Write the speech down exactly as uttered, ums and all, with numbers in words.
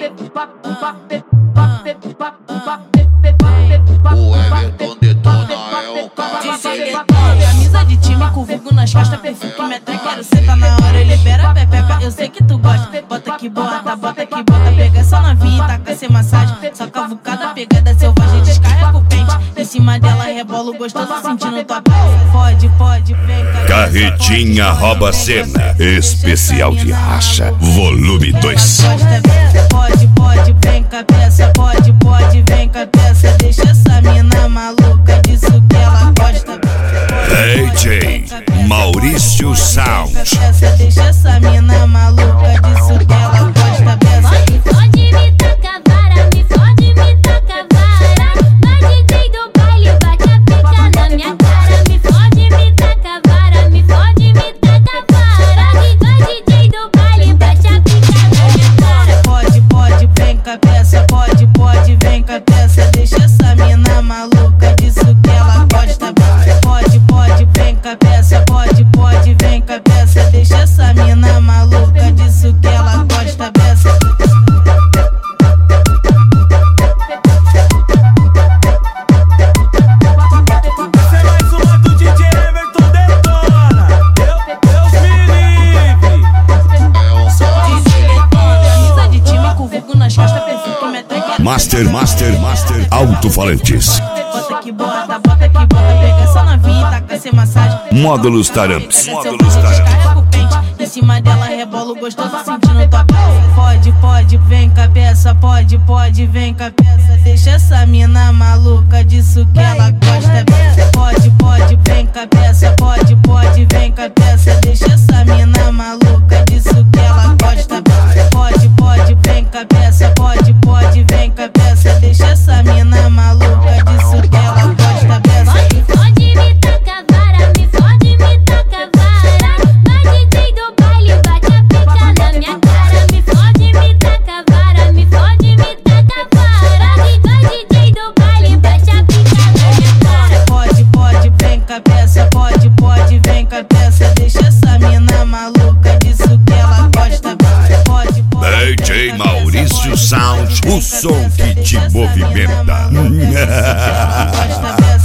O Everton detona é o cara. Camisa de time com vulgo nas costas, perfil que me atrai. Quero sentar na hora e libera a pepeca. Eu sei que tu gosta, bota que bota, bota que bota. Pega essa novinha e taca sem massagem. Só cavucada, pegada selvagem, descarrega o pente. Em cima dela rebolo gostoso, sentindo tua pele. Pode, pode, vem cá. Carretinha rouba cena, especial de racha, volume dois. Pode, pode, vem cabeça, pode, pode, vem cabeça. Deixa essa mina maluca, disso que ela gosta. D J Maurício Sound. Deixa essa mina maluca, disso que ela gosta. Pode, pode me tacar vara, me fode, me tacar vara. Vai D J do baile, bate a pica na minha cara. Me fode, me tacar vara, me fode, me tacar vara. Vai D J do baile, bate a pica na minha cara. Pode, pode, vem cabeça, pode, pode, vem cabeça. Deixa essa mina maluca, disso que ela gosta. Pode, pode, vem cabeça, pode, pode, vem cabeça. Deixa essa mina maluca, disso que ela gosta. Beça. Essa é mais uma do D J Everton detona. Deus me livre. Camisa de time com vulgo nas costas, perfil que me atrai. Master, Master, Master Alto-falantes. Bota que bota, bota que bota. Pega essa novinha e taca sem massagem. Módulos Taramps. Módulos Taramps. Em cima dela rebolo gostoso, sentindo tua pele. Pode, pode, vem cabeça, pode, pode, vem cabeça. Deixa essa mina maluca, disso que ela gosta. Pode, pode, vem cabeça, pode, pode, vem cabeça. Deixa essa mina maluca, disso que ela gosta. Pode, pode, vem cabeça, pode, pode, vem cabeça. Deixa essa mina maluca, disso que ela gosta. Pode, pode me tacar vara, me fode, me tacar vara. Vai D J do baile, bate a pica na minha cara. Me fode, me tacar vara, me fode, me tacar vara. Vai D J do baile, bate a pica na minha cara. Pode, pode, vem cabeça, pode, pode, vem cabeça. Deixa essa mina maluca, disso que ela gosta. Pode, pode. D J Maurício Sound, o som que te movimenta. Gosta,